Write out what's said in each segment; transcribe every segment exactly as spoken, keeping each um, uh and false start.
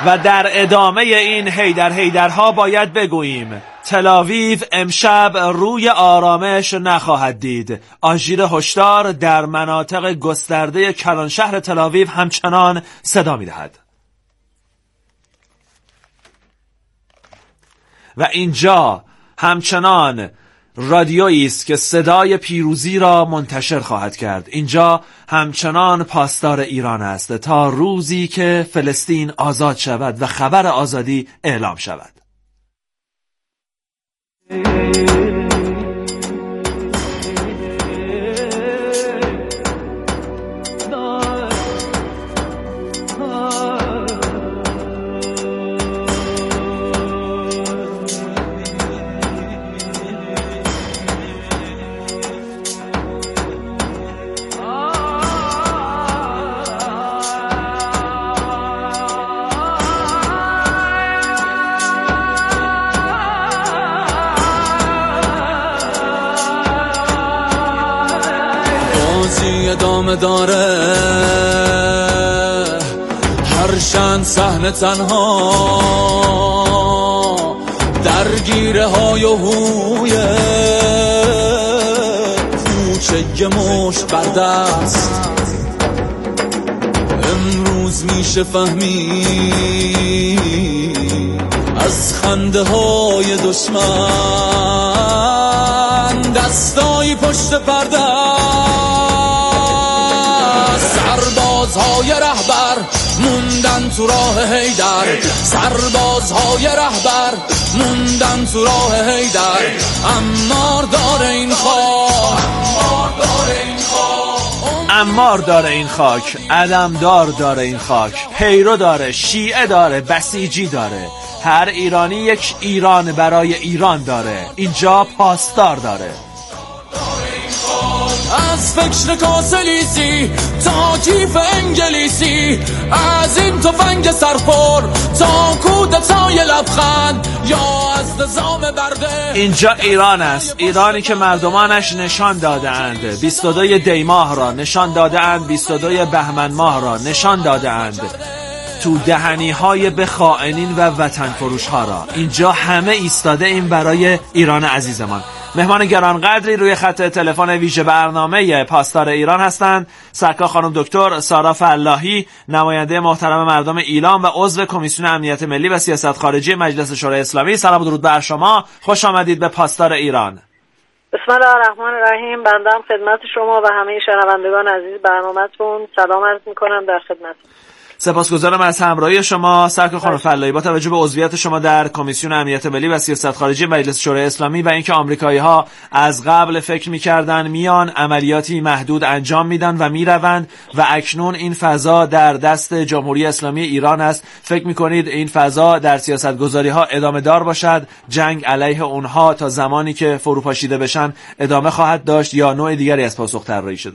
و در ادامه این هیدر هیدرها باید بگوییم تل‌آویو امشب روی آرامش نخواهد دید. آژیر هشدار در مناطق گسترده کلان شهر تل‌آویو همچنان صدا می‌دهد. و اینجا همچنان رادیویی است که صدای پیروزی را منتشر خواهد کرد. اینجا همچنان پاسدار ایران است تا روزی که فلسطین آزاد شود و خبر آزادی اعلام شود. ادامه داره هر چند صحنه تنها درگیره های و هوی کوچه مشت بر دست امروز میشه فهمید از خنده های دشمن دستای پشت پرده سربازهای رهبر موندن تو راه هیدر سربازهای رهبر موندن تو راه هیدر عمار داره این خاک عمار داره این خاک علمدار داره این خاک پیرو داره شیعه داره بسیجی داره هر ایرانی یک ایران برای ایران داره. اینجا پاسدار داره. از فکر کاسلیسی تا کیف انگلیسی از این تفنگ سرپر تا کودتای لبخند یا از نظام برده اینجا ایران است. ایرانی که مردمانش نشان داده اند بیست و دو دی ماه را نشان داده اند بیست و دو بهمن ماه را نشان داده اند تو دهنی های به خائنین و وطن فروش ها را. اینجا همه ایستاده این برای ایران عزیزمان. مهمان گرانقدری روی خط تلفن ویژه برنامه پاسدار ایران هستند. سرکار خانم دکتر سارا فلاحی، نماینده محترم مردم ایلام و عضو کمیسیون امنیت ملی و سیاست خارجی مجلس شورای اسلامی. سلام و درود بر شما. خوش آمدید به پاسدار ایران. بسم الله الرحمن الرحیم. بنده خدمت شما و همه شنوندگان عزیز برنامه‌تون سلام عرض می‌کنم. در خدمت. سپاسگزارم از همراهی شما سرکار خانم فلاحی. با توجه به عضویت شما در کمیسیون امنیت ملی و سیاست خارجی مجلس شورای اسلامی و اینکه آمریکایی‌ها از قبل فکر می‌کردن میان عملیاتی محدود انجام میدن و میروند و اکنون این فضا در دست جمهوری اسلامی ایران است، فکر می‌کنید این فضا در سیاست‌گذاری‌ها ادامه دار باشد؟ جنگ علیه اونها تا زمانی که فروپاشیده بشن ادامه خواهد داشت یا نوع دیگری از پاسخ طراحی شده؟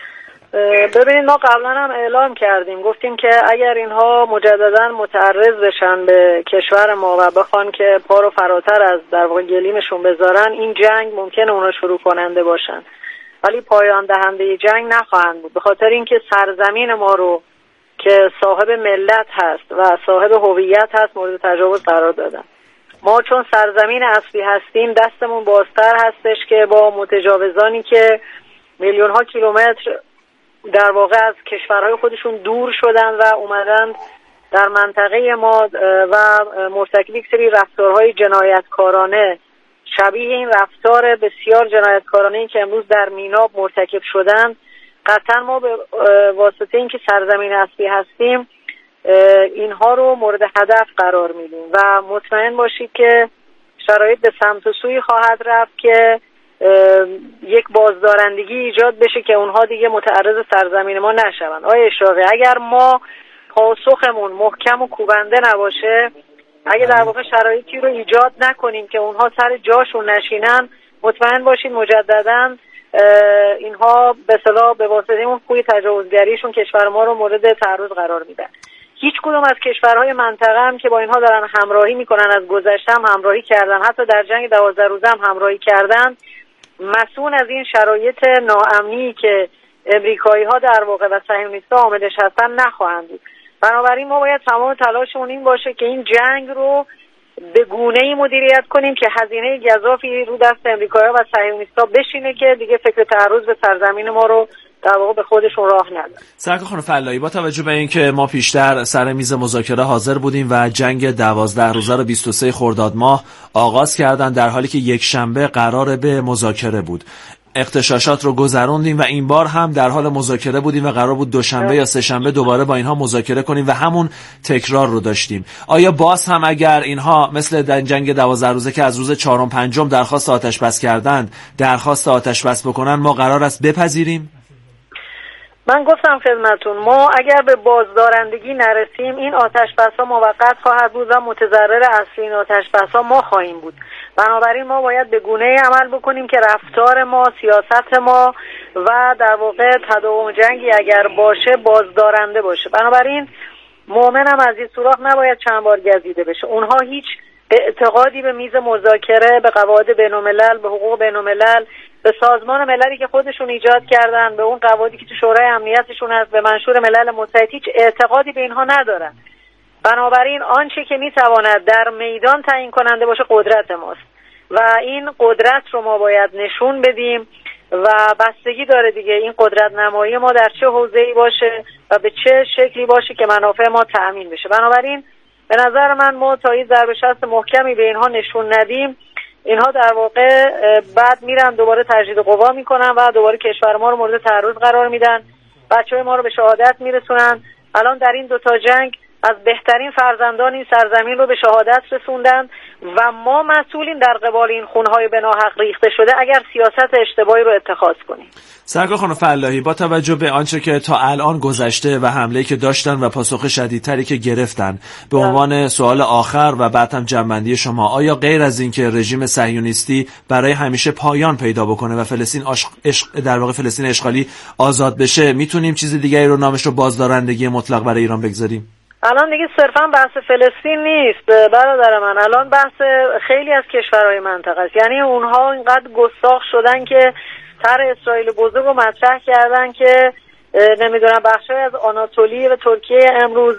ببینید، ما قبلا هم اعلام کردیم، گفتیم که اگر اینها مجددا متعرض بشن به کشور ما و بخوان که پا رو فراتر از در واقع گلیمشون بذارن، این جنگ ممکنه اونا شروع کننده باشن ولی پایان دهنده جنگ نخواهند بود، به خاطر اینکه سرزمین ما رو که صاحب ملت هست و صاحب هویت هست مورد تجاوز قرار دادن. ما چون سرزمین اصلی هستیم دستمون بازتر هستش که با متجاوزانی که میلیون ها کیلومتر در واقع از کشورهای خودشون دور شدن و اومدن در منطقه ما و مرتکب یک سری رفتارهای جنایتکارانه شبیه این رفتار بسیار جنایتکارانه‌ای که امروز در میناب مرتکب شدن، قطعا ما به واسطه اینکه سرزمین اصلی هستیم اینها رو مورد هدف قرار میدیم و مطمئن باشید که شرایط به سمت و سوی خواهد رفت که یک بازدارندگی ایجاد بشه که اونها دیگه متعرض سرزمین ما نشون. آقای اشراقی، اگر ما پاسخمون محکم و کوبنده نباشه، اگه در واقع شرایطی رو ایجاد نکنیم که اونها سر جاشون نشینن، مطمئن باشید مجددا اینها به اصطلاح به واسطه اون خوی تجاوزگریشون کشور ما رو مورد تعرض قرار میدن. هیچ کدوم از کشورهای منطقه هم که با اینها دارن همراهی میکنن، از گذشته هم همراهی کردن، حتی در جنگ دوازده روزه هم همراهی کردن، مسئول از این شرایط ناامنی که امریکایی ها در واقع و صهیونیست‌ها عاملش هستن نخواهند بود. بنابراین ما باید تمام تلاشمون این باشه که این جنگ رو به گونه‌ای مدیریت کنیم که هزینه گزافی رو دست امریکایی‌ها و صهیونیست‌ها بشینه که دیگه فکر تعرض به سرزمین ما رو در واقع به خودشون راه ندن. سرکار خانم فلاحی، با توجه به اینکه ما پیشتر سر میز مذاکره حاضر بودیم و جنگ دوازده روزه رو بیست و سوم خرداد ماه آغاز کردن، در حالی که یک شنبه قرار به مذاکره بود، اغتشاشات رو گذروندیم و این بار هم در حال مذاکره بودیم و قرار بود دوشنبه یا سه شنبه دوباره با اینها مذاکره کنیم و همون تکرار رو داشتیم. آیا باز هم اگر اینها مثل در جنگ دوازده روزه که از روز چهارم پنجم درخواست آتش بس کردند درخواست آتش بس بکنن، ما قرار است بپذیریم؟ من گفتم خدمتون، ما اگر به بازدارندگی نرسیم این آتش بس ها موقت خواهد بود و متضرر اصلی این آتش بس ها ما خواهیم بود. بنابراین ما باید به گونه‌ای عمل بکنیم که رفتار ما، سیاست ما و در واقع تداوم جنگی اگر باشه بازدارنده باشه. بنابراین مؤمنم از این سوراخ نباید چند بار گزیده بشه. اونها هیچ اعتقادی به میز مذاکره، به قواعد بین‌الملل، به حقوق بین‌الملل، به سازمان مللی که خودشون ایجاد کردن، به اون قواعدی که تو شورای امنیتشون هست، به منشور ملل متحد، هیچ اعتقادی به اینها ندارن. بنابراین آنچه که میتواند در میدان تعیین کننده باشه قدرت ماست و این قدرت رو ما باید نشون بدیم و بستگی داره دیگه این قدرت نمایی ما در چه حوزه‌ای باشه و به چه شکلی باشه که منافع ما تأمین بشه. بنابراین به نظر من ما تا این ضرب شست محکمی به اینها نشون ندیم، اینها در واقع بعد میرن دوباره تجدید قوا میکنن و دوباره کشور ما رو مورد تعرض قرار میدن، بچهای ما رو به شهادت میرسونن. الان در این دوتا جنگ از بهترین فرزندان این سرزمین رو به شهادت رسوندن و ما مسئولیم در قبال این خونهای به ناحق ریخته شده اگر سیاست اشتباهی رو اتخاذ کنیم. سرکار خانم فلاحی، با توجه به آنچه که تا الان گذشته و حمله‌ای که داشتن و پاسخ شدیدتری که گرفتن، به عنوان سوال آخر و بعد هم جنبندی شما، آیا غیر از این که رژیم صهیونیستی برای همیشه پایان پیدا بکنه و فلسطین عشق در واقع فلسطین اشغالی آزاد بشه، میتونیم چیز دیگری رو نامش رو بازدارندگی مطلق برای ایران بگذاریم؟ الان دیگه صرفا بحث فلسطین نیست برادر من، الان بحث خیلی از کشورهای منطقه است. یعنی اونها اینقدر گستاخ شدن که طرح اسرائیل بزرگ رو مطرح کردن که نمیدونم بخشای از آناتولی و ترکیه امروز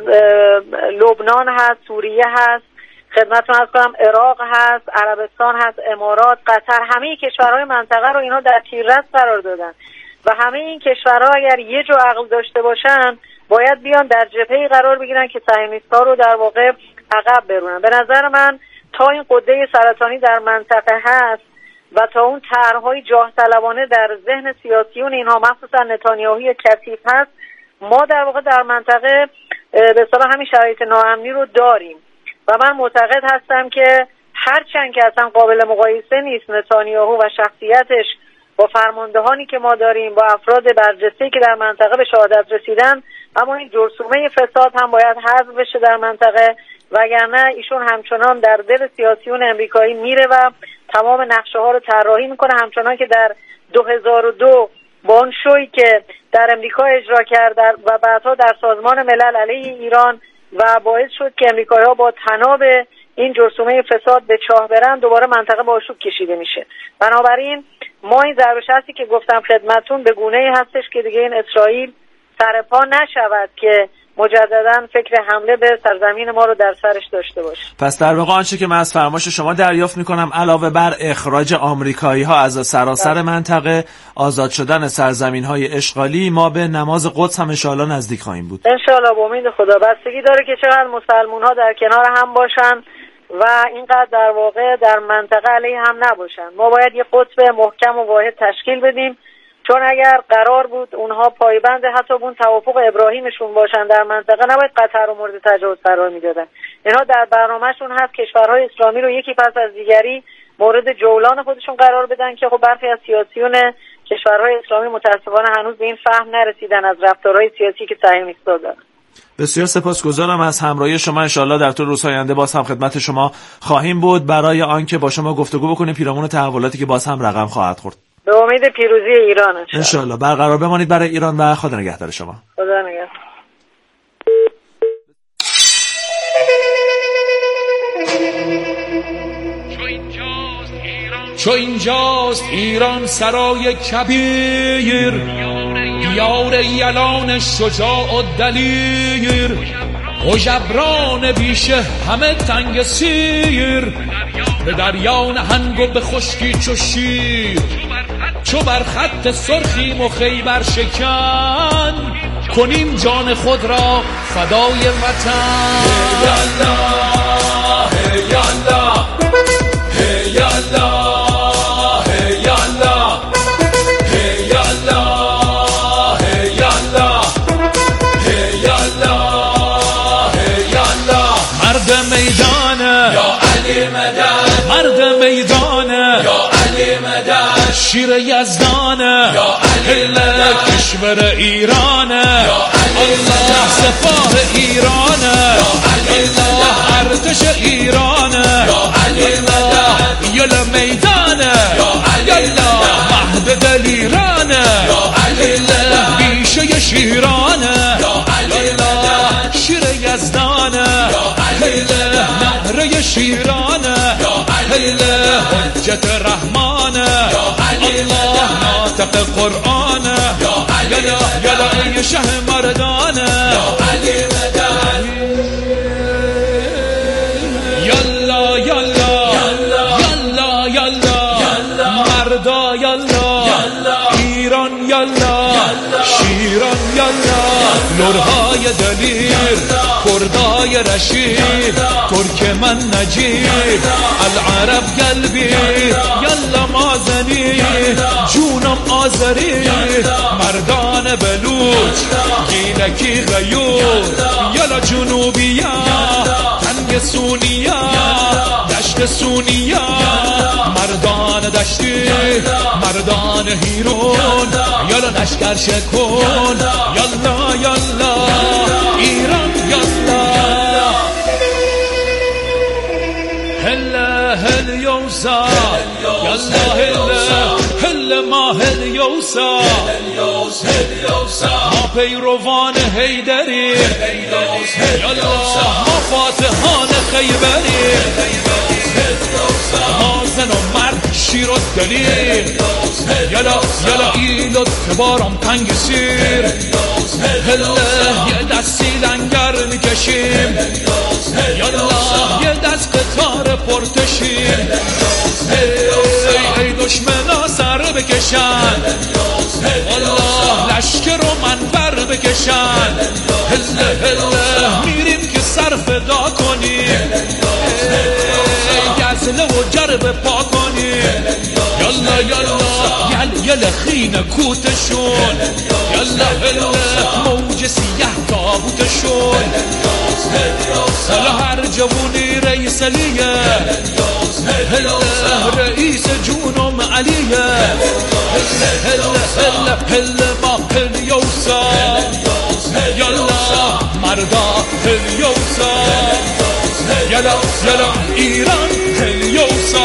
لبنان هست، سوریه هست، خدمتتون عرض کنم عراق هست، عربستان هست، امارات، قطر، همه کشورهای منطقه رو اینا در تیررس قرار دادن و همه این کشورها اگر یه جو عقل داشته باشن باید بیان در جبهه‌ای قرار بگیرن که صهیونیست‌ها رو در واقع عقب برونن. به نظر من تا این قده سرطانی در منطقه هست و تا اون طرح‌های جاه طلبانه در ذهن سیاسیون اینها مخصوصا نتانیاهوی کثیف هست، ما در واقع در منطقه به اصطلاح همین شرایط ناامنی رو داریم و من معتقد هستم که هرچند که اصلا قابل مقایسه نیست نتانیاهو و شخصیتش با فرماندهانی که ما داریم، با افراد برجسته‌ای که در منطقه به شهادت رسیدن، اما این جرثومه فساد هم باید حذف بشه در منطقه، وگرنه ایشون همچنان در دل سیاسیون امریکایی میره و تمام نقشه ها رو طراحی میکنه، همچنان که در دو هزار و دو با اون شویی که در امریکا اجرا کرد و بعدها در سازمان ملل علیه ایران و باعث شد که امریکایی‌ها با تناب این جرثومه فساد به چاه برن، دوباره منطقه با آشوب کشیده میشه. بنابراین ما این ضربه شستی که گفتم خدمتون به گونه‌ای هستش که دیگه این اسرائیل سرپا نشود که مجددا فکر حمله به سرزمین ما رو در سرش داشته باشه. پس در واقع آنچه که من از فرمایش شما دریافت میکنم، علاوه بر اخراج آمریکایی ها از سراسر ده. منطقه، آزاد شدن سرزمین های اشغالی، ما به نماز قدس هم انشاءالله نزدیک خواهیم بود. انشاءالله با امید خدا. بستگی داره که چقدر مسلمون ها در کنار هم باشن و اینقدر در واقع در منطقه علیه هم نباشن. ما باید یه قطب محکم و واحد تشکیل بدیم، چون اگر قرار بود اونها پایبند حتی اون توافق ابراهیمشون باشن در منطقه، نباید قطر رو مورد تجاوز قرار میدادن. اینها در برنامهشون هست کشورهای اسلامی رو یکی پس از دیگری مورد جولان خودشون قرار بدن که خب برخی از سیاسیون کشورهای اسلامی متاسفانه هنوز به این فهم نرسیدن از رفتارهای سیاسی که صهیونیست‌ها دارن. بسیار سپاسگزارم از همراهی شما. انشالله در طول روزهای آینده باز هم خدمت شما خواهیم بود برای آنکه با شما گفتگو بکنیم پیرامون تحولاتی که باز هم رقم خواهد خورد. به امید پیروزی ایران انشالله. انشالله برقرار بمانید برای ایران و خدا نگهدار شما. خدا نگهدار. چو اینجاست ایران سرای کبیر، دیار یلان شجاع و دلیر، و جبران بیشه همه تنگ سیر، به دریا نهنگ و به خشکی چو شیر، چو بر خط سرخیم و خیبر شکن، کنیم جان خود را فدای وطن. یالا یالا یالا میدانه یا علی مدد، مرد میدانه یا علی مدد، شیر یزدانه یا علی مدد، کشور ایرانه یا علی الله سپاه ایرانه یا علی الله ارتش ایرانه یا علی مدد، یلا میدانه یا علی مدد، مهد دلیرانه یا علی مدد، بیشه شیرانه یا علی مدد، شیر یزدانه هله نهره شیرانه هله حجت رحمانه الله ناطق قرآنه یلا یلا ای شه مردانه یلا یلا یلا یلا مردا یلا ایران یلا شیران یلا لورهای دلیر کردای رشید ترکمن نجیب العرب قلبی یلا مازنی جونم آذری مردان بلوچ گیلکی غیور یلا جنوبیا تنگ سونیا دشت سونیا مردان دشتی مردان هیرون یلا نشکر شکن یلا یلا ایران یلا هلا هل یوسا یلا هلا هلا ما هل یوسا ما پیروان حیدری یلا ما فاتحان خیبری ما زن و مرد شیر و دلیر یلا یلا ایلو تبارم تنگ سیر هلا یه دستی لنگر میکشیم یلا یه دست قطار پرتشیم ای ای دشمنا سر بکشن والله لشکر و منبر بکشن هلا هلا میریم که سر فدا کنیم گزله و جرب پا کنیم یلا یلا یل یل خین کوتشون یلا هلا موج سیه تابوتشون حالا هر جوونی رئیس علیه هلا رئیس جونم علیه هلا هلا هلا ما هل یوسا یلا مردا هل یوسا یلا یلا ایران هل یوسا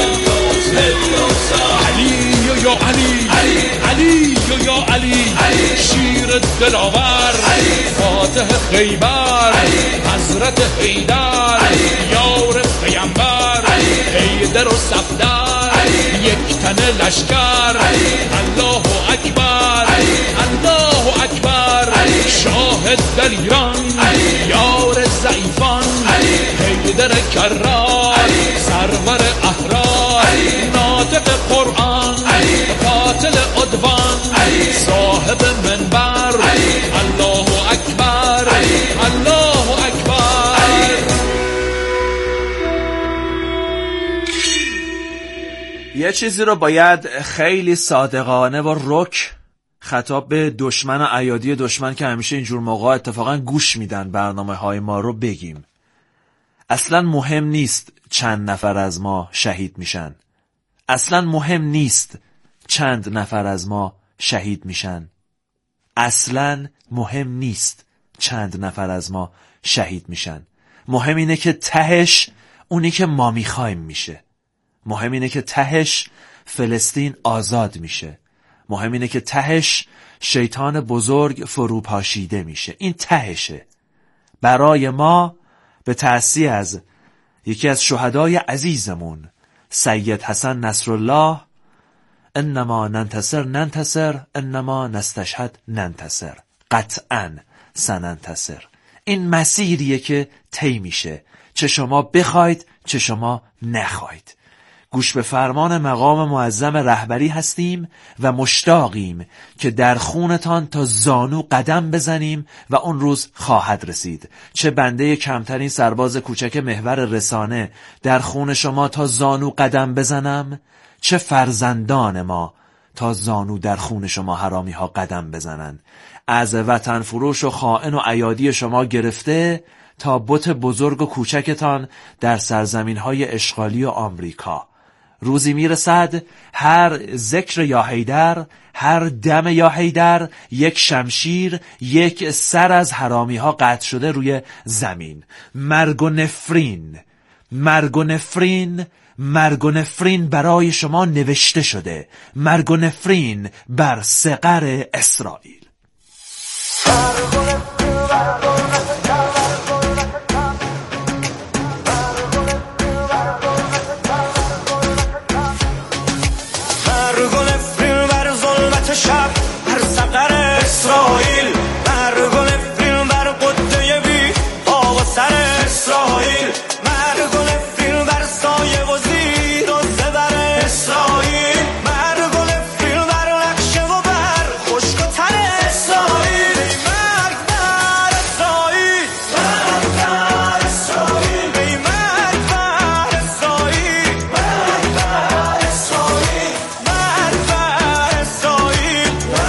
علی یا علی علی یا علی شیر دلاور فاتح خیبر حضرت حیدر یار پیامبر حیدر و صفدر یک تن لشکر الله اکبر الله اکبر شاهد در ایران یار ضعیفان حیدر کرار سرور احرار ناطق قرآن قاتل عدوان صاحب منبر الله اکبر الله اکبر. یه چیزی رو باید خیلی صادقانه و رک خطاب به دشمن و ایادی دشمن که همیشه اینجور موقع اتفاقا گوش میدن برنامه های ما رو بگیم. اصلا مهم نیست چند نفر از ما شهید میشن. اصلا مهم نیست چند نفر از ما شهید میشن. اصلا مهم نیست چند نفر از ما شهید میشن. مهم اینه که تهش اونی که ما میخوایم میشه. مهم اینه که تهش فلسطین آزاد میشه. مهم اینه که تهش شیطان بزرگ فروپاشیده میشه. این تهشه. برای ما به تأسی از یکی از شهدای عزیزمون سید حسن نصرالله انما ننتصر ننتصر انما نستشهد ننتصر قطعا سننتصر. این مسیریه که طی میشه، چه شما بخواید چه شما نخواید. گوش به فرمان مقام معظم رهبری هستیم و مشتاقیم که در خونتان تا زانو قدم بزنیم و اون روز خواهد رسید. چه بنده کمترین سرباز کوچک محور رسانه در خون شما تا زانو قدم بزنم، چه فرزندان ما تا زانو در خون شما حرامی ها قدم بزنن. از وطن فروش و خائن و ایادی شما گرفته تا بت بزرگ و کوچکتان در سرزمین های اشغالی و آمریکا. روزی میرسد هر ذکر یا حیدر، هر دم یا حیدر، یک شمشیر، یک سر از حرامی ها قطع شده روی زمین. مرگ و نفرین، مرگ و نفرین، مرگ و نفرین برای شما نوشته شده. مرگ و نفرین بر صغر اسرائیل. شب هر سقر اسرائیل، مرگ و نفرین بر قده بی پا و سر اسرائیل، مرگ و نفرین بر سایه و زیر و زبر اسرائیل، مرگ و نفرین بر نقشه و بر خشک و تر اسرائیل، مرگ بر اسرائیل، مرگ بر اسرائیل، مرگ بر اسرائیل، مرگ بر اسرائیل، مرگ بر اسرائیل.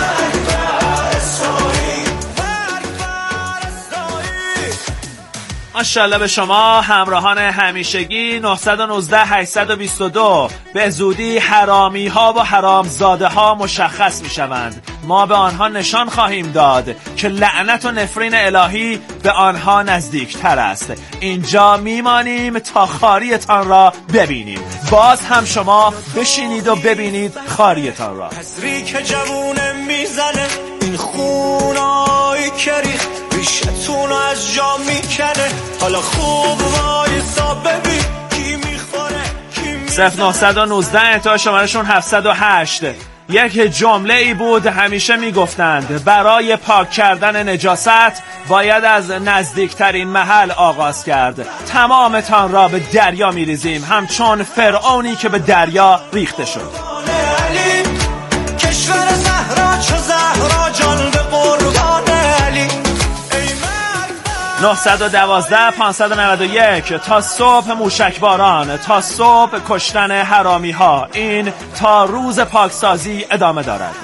ماشاءالله به شما همراهان همیشگی. نه یک نه هشت دو دو به زودی حرامی ها و حرامزاده ها مشخص می شوند. ما به آنها نشان خواهیم داد که لعنت و نفرین الهی به آنها نزدیک تر است. اینجا میمانیم تا خاریتان را ببینیم. باز هم شما بشینید و ببینید خاریتان را. حسری که جوونه میزنه این خونای کریخ ریشتون از جا میکنه. حالا خوب وایسا ببین کی میخوره کی میزنه. صفر نه یک نه تا شمارشون هفتصد و هشت. یک جمله ای بود همیشه میگفتند برای پاک کردن نجاست باید از نزدیکترین محل آغاز کرد. تمامتان را به دریا میریزیم همچون فرعونی که به دریا ریخته شد. کشور زهرا چو زهرا جان به قربان علی. نه یک دو پانصد و نود و یک تا صبح موشکباران، تا صبح کشتن حرامی ها. این تا روز پاکسازی ادامه دارد.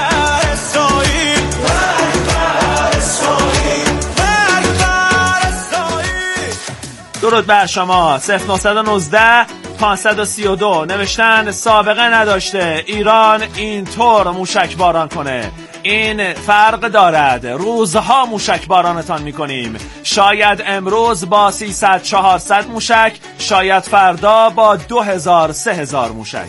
درود بر شما. صفر نه یک نه پانصد و سی و دو نوشتن سابقه نداشته ایران اینطور موشکباران کنه. این فرق دارد. روزها موشک بارانتان میکنیم. شاید امروز با سیصد چهارصد موشک، شاید فردا با دو هزار سه هزار موشک.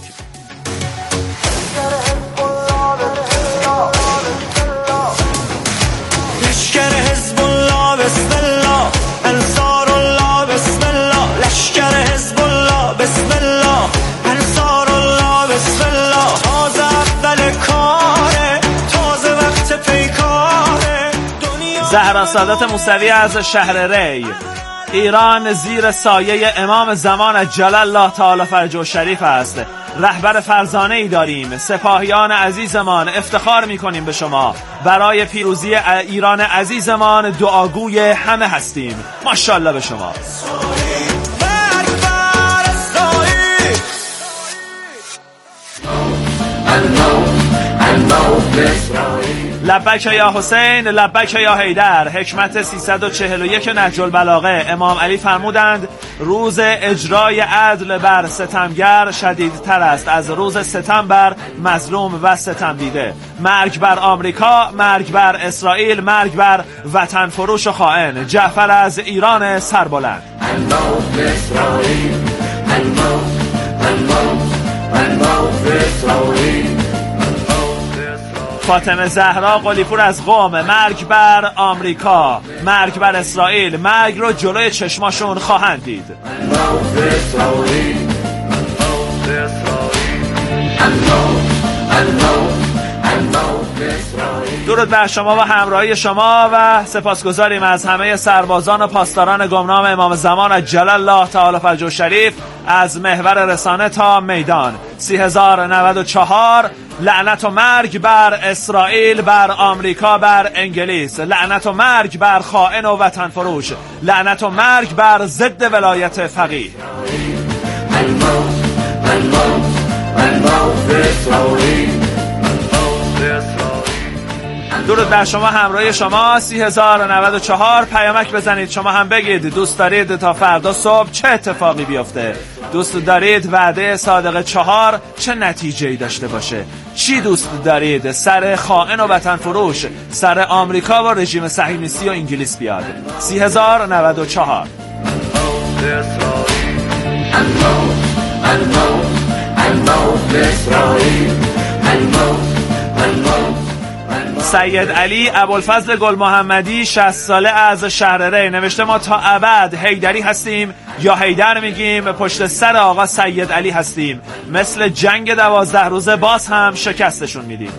لشکر حزب الله بسم الله، انصار الله بسم الله، لشکر حزب الله بسم الله، انصار الله بسم الله. تازه اول کاره، تازه وقت پیکاره. زهرا سادات موسوی از شهر ری. ایران زیر سایه امام زمان عجل الله تعالی فرجه شریف است. رهبر فرزانه ای داریم. سپاهیان عزیزمان افتخار میکنیم به شما. برای پیروزی ایران عزیزمان دعاگوی همه هستیم. ماشاءالله به شما. لبک یا حسین، لبک یا حیدر. حکمت سیصد و چهل و یک نهج البلاغه. امام علی فرمودند روز اجرای عدل بر ستمگر شدیدتر است از روز ستم بر مظلوم و ستم دیده. مرگ بر آمریکا، مرگ بر اسرائیل، مرگ بر وطن فروش و خائن. جعفر از ایران سربلند. الموت بإسرائيل، الموت الموت الموت بإسرائيل. فاطمه زهرا قلیپور از قم. مرگ بر آمریکا، مرگ بر اسرائیل. مرگ رو جلوی چشماشون خواهند دید. الموت بإسرائيل، الموت بإسرائيل، الموت الموت الموت بإسرائيل. درود بر شما و همراهی شما و سپاسگزاریم از همه سربازان و پاسداران گمنام امام زمان عجل الله تعالی فرجه الشریف از محور رسانه تا میدان. سی هزار و نود و چهار لعنت و مرگ بر اسرائیل، بر آمریکا، بر انگلیس، لعنت و مرگ بر خائن و وطن فروش، لعنت و مرگ بر ضد ولایت فقیه. درود بر شما، همراهی شما. سی هزار و نود و چهار پیامک بزنید، شما هم بگید دوست دارید تا فردا صبح چه اتفاقی بیفته، دوست دارید وعده صادق چهار چه نتیجه‌ای داشته باشه، چی دوست دارید سر خائن و وطن فروش، سر آمریکا و رژیم صهیونیستی و انگلیس بیاد. سی هزار و نود و چهار. سید علی ابوالفضل گل محمدی شصت ساله از شهر ری نوشته ما تا ابد حیدری هستیم یا حیدر میگیم، پشت سر آقا سید علی هستیم، مثل جنگ دوازده روزه باز هم شکستشون میدیم.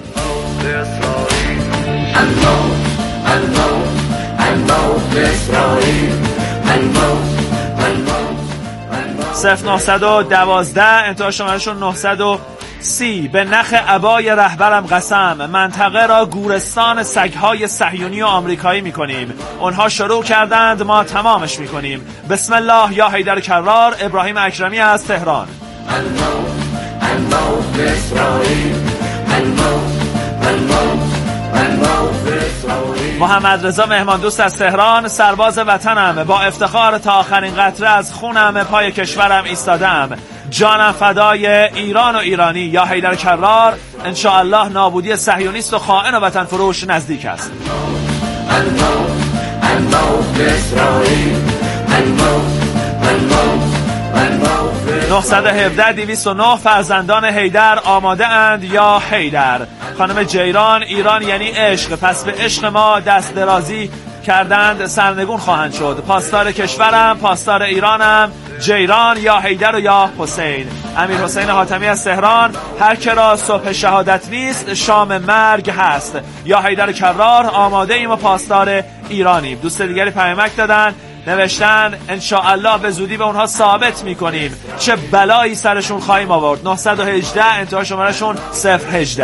صفر نهصد و دوازده انتها شمارشون نهصد و سی. به نخ عبای رهبرم قسم، منطقه را گورستان سگهای صهیونی و آمریکایی میکنیم، اونها شروع کردند ما تمامش میکنیم. بسم الله یا حیدر کرار. ابراهیم اکرمی از تهران. محمد رضا مهمان دوست از تهران. سرباز وطنم، با افتخار تا آخرین قطره از خونم پای کشورم ایستادم، جانم فدای ایران و ایرانی. یا حیدر کرار. انشاءالله نابودی صهیونیست و خائن و وطن فروش نزدیک است. نهصد و هفده دویست و نه فرزندان حیدر آماده اند یا حیدر. خانم جیران. ایران یعنی عشق، پس به عشق ما دست درازی کردند سرنگون خواهند شد. پاسدار کشورم، پاسدار ایرانم، جیران یا حیدر و یا حسین. امیر حسین حاتمی از تهران. هر که را صبح شهادت نیست شام مرگ هست. یا حیدر کرار. آماده ایم و پاسدار ایرانیم. دوست دیگری پیامک دادن، نوشتن انشاءالله به زودی به اونها ثابت میکنیم چه بلایی سرشون خواهیم آورد. نهصد و هجده انتها شمارشون صفر هجده.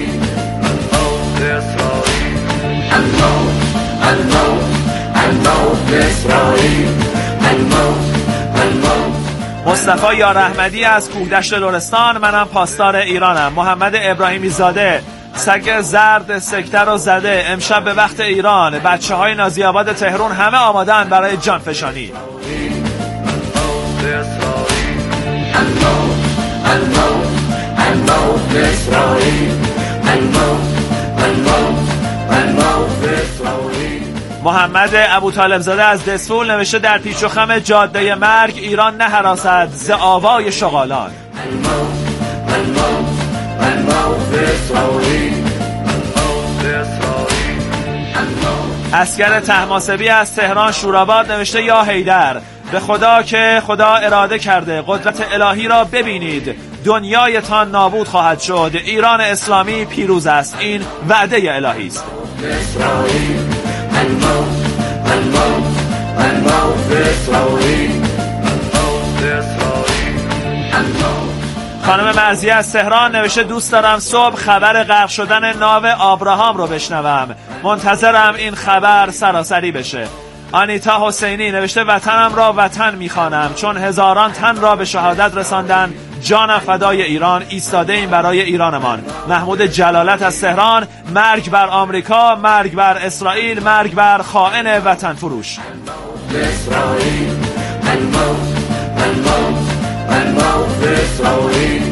مصطفی یار احمدی از کوهدشت لرستان. منم پاسدار ایرانم. محمد ابراهیمی زاده. سگ زرد سکته رو زده، امشب به وقت ایران بچه های نازی آباد تهران همه آمادن برای جان فشانی. محمد ابوطالب زاده از دسفول نوشته در پیچ و خم جاده مرگ ایران نه هراسد ز آوای شغالان. اسکر طهماسبی از تهران شوراباد نوشته یا حیدر، به خدا که خدا اراده کرده قدرت الهی را ببینید، دنیایتان نابود خواهد شد، ایران اسلامی پیروز است، این وعده الهی است. خانم مرزی از تهران نوشته دوست دارم صبح خبر غرق شدن ناو آبراهام رو بشنوم، منتظرم این خبر سراسری بشه. آنیتا حسینی نوشته وطنم را وطن میخوانم چون هزاران تن را به شهادت رساندن، جانم فدای ایران، ایستاده این برای ایرانمان. محمود جلالت از تهران. مرگ بر آمریکا، مرگ بر اسرائیل، مرگ بر خائن وطن فروش. اسرائیل الموت الموت الموت اسرائیل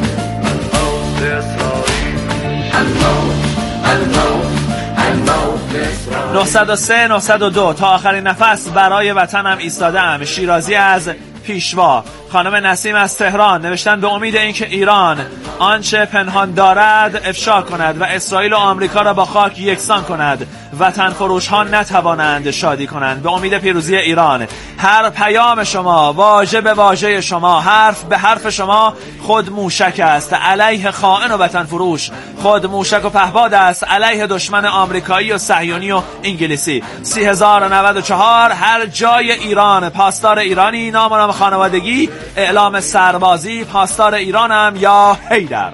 نهصد و سه نهصد و دو تا آخرین نفس برای وطنم ایستادم. شیرازی از پیشوا. خانم نسیم از تهران نوشتن به امید اینکه ایران آنچه پنهان دارد افشا کند و اسرائیل و آمریکا را با خاک یکسان کند، وطن فروش ها نتوانند شادی کنند. به امید پیروزی ایران. هر پیام شما، واژه به واژه شما، حرف به حرف شما خود موشک است علیه خائن و وطن فروش، خود موشک و پهباد است علیه دشمن آمریکایی و صهیونی و انگلیسی. سی هزار و نود و چهار هر جای ایران، پاسدار ایرانی، نام و نام خانوادگی، اعلام سربازی، پاسدار ایرانم یا حیدر.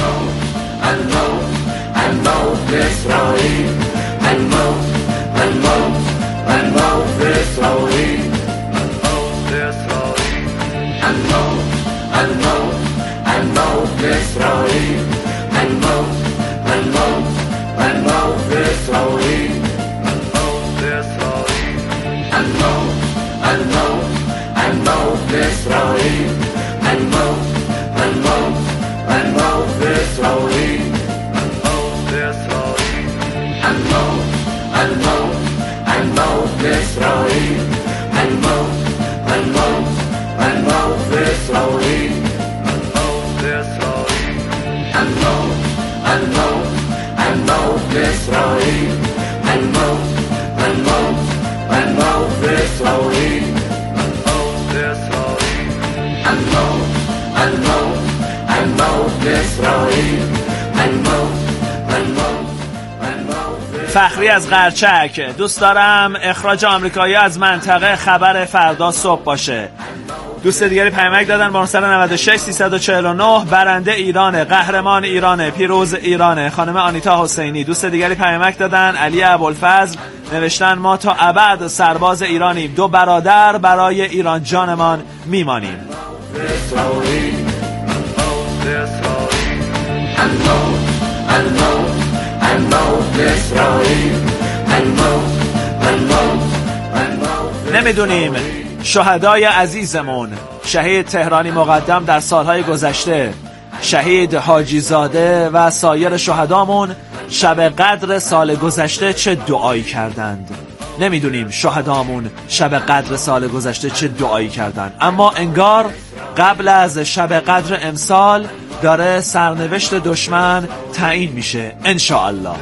فخری از قرچک: دوست دارم اخراج آمریکایی از منطقه خبر فردا صبح باشه. دوست دیگری پیامک دادن با نود و شش سیصد و چهل و نه برنده ایرانه، قهرمان ایرانه، پیروز ایرانه. خانم آنیتا حسینی. دوست دیگری پیامک دادن علی ابوالفضل نوشتن ما تا ابد سرباز ایرانیم، دو برادر برای ایران جانمان میمانیم. نمیدونیم شهدای عزیزمون، شهید تهرانی مقدم در سالهای گذشته، شهید حاجی زاده و سایر شهدامون شب قدر سال گذشته چه دعایی کردند. نمیدونیم شهدامون شب قدر سال گذشته چه دعایی کردند، اما انگار قبل از شب قدر امسال داره سرنوشت دشمن تعیین میشه انشاءالله.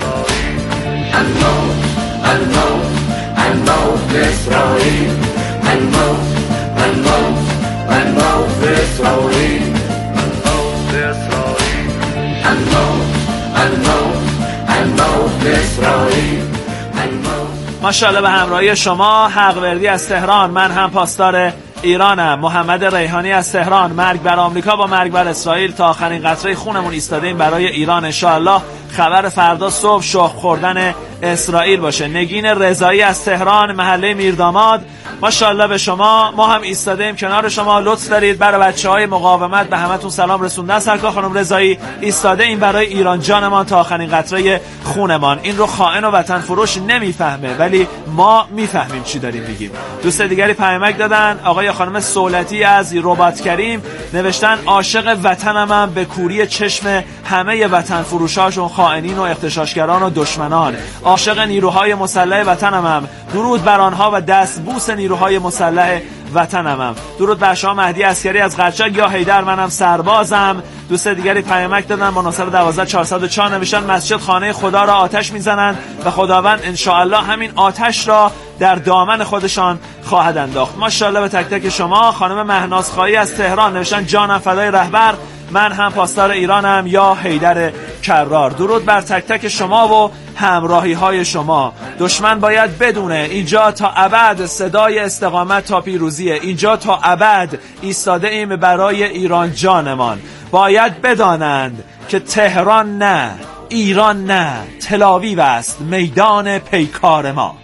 ماشاءالله به همراهی شما. حقوردی از تهران: من هم پاسدار ایرانم. محمد ریحانی از تهران: مرگ بر آمریکا با مرگ بر اسرائیل، تا آخرین قطره خونمون ایستادیم برای ایران. انشاءالله خبر فردا صبح شخم خوردن اسرائیل باشه. نگین رضایی از تهران، محله میرداماد: ماشاءالله به شما، ما هم ایستادیم کنار شما، لطف دارید برای بچه‌های مقاومت به همتون سلام رسوندن. سرکار خانم رضایی: ایستاده این برای ایران جانمان تا آخرین قطره خونمان. این رو خائن و وطن فروش نمیفهمه ولی ما میفهمیم چی داریم میگیم. دوست دیگری پیامک دادن آقای خانم سولتی از رباط کریم نوشتن عاشق وطنمم به کوری چشم همه وطن فروشاشون، خائنین و اغتشاشگران و دشمنان. عاشق نیروهای مسلح وطنمم، درود بر آنها و دستبوس نیروهای مسلح وطنمم. درود بر شما مهدی عسکری از قرچک یا حیدر، منم سربازم. دوست دیگری پیامک دادن با نه یک دو چهارصد و چهار نوشتن مسجد خانه خدا را آتش میزنند و خداوند انشاءالله همین آتش را در دامن خودشان خواهد انداخت. ماشاءالله به تک تک شما. خانم مهناز خایی از تهران نوشتن جانم فدای رهبر، من هم پاسدار ایرانم یا حیدر کرار. درود بر تک تک شما و همراهی های شما. دشمن باید بدونه اینجا تا ابد صدای استقامت تا پیروزیه، اینجا تا ابد ایستاده ایم برای ایران جانمان. باید بدانند که تهران نه، ایران نه، تل‌آویو است میدان پیکار ما.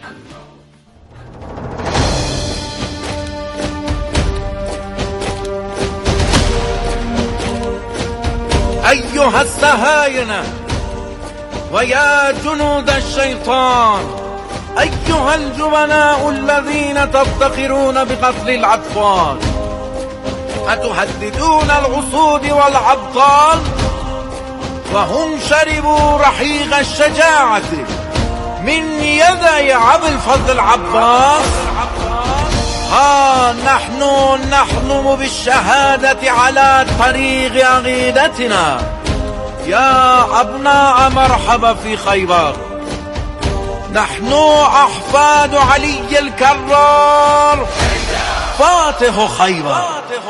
ایها الصهاینه و یا جنود الشیطان، ایها الجبناء الذین تفتخرون بقتل الاطفال، اتهددون الاسود والابطال و هم شربوا رحیق الشجاعة من یدی ابوالفضل العباس. ها نحن نحلم بالشهادة على طريق عقيدتنا. يا أبناء مرحبا في خيبر، نحن أحفاد علي الكرار فاتح خيبر.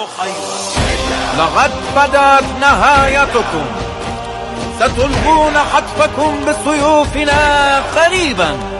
لقد بدأت نهايتكم، ستلقون حتفكم بسيوفنا قريبا.